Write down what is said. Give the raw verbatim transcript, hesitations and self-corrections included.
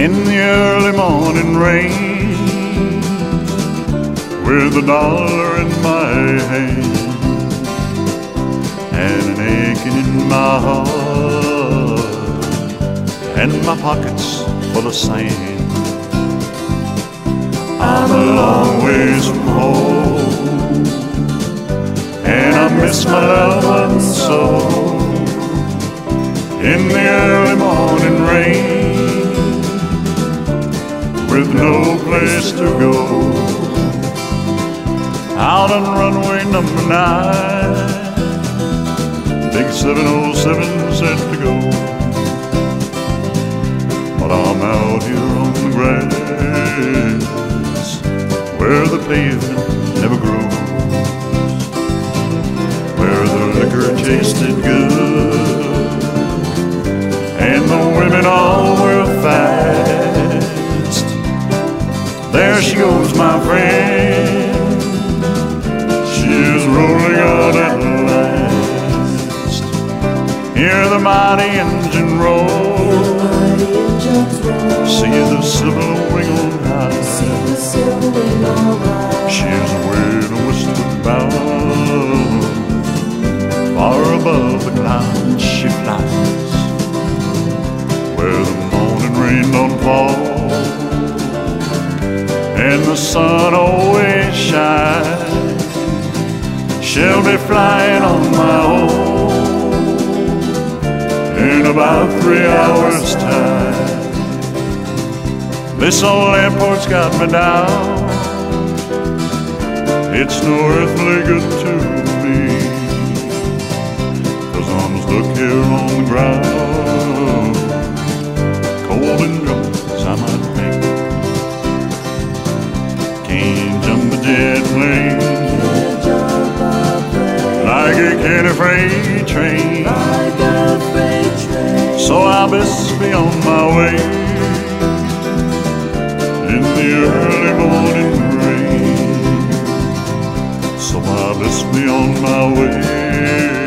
in the early morning rain, with a dollar in my hand and an aching in my heart, and my pockets full of sand. I'm a long ways from home, and I miss my loved ones so. In the early morning rain, with no place to go, out on runway number nine, big seven oh seven set to go. But I'm out here on the grass, where the pavement never grows, where the liquor tasted good and the women all were fast. There she goes, my friend, she is rolling out at last. Hear the mighty engine roll, see the silver wing on high. She is away to westward bound, far above the clouds she flies, where the morning rain don't fall and the sun always shines. She'll be flying on my own in about three hours' time. This old airport's got me down, it's no earthly good to me, 'cause I'm stuck here on the ground, cold and drunk as I might be. Can't jump a jet plane like a candy freight train, so I best be on my way in the early morning rain. So I best be on my way.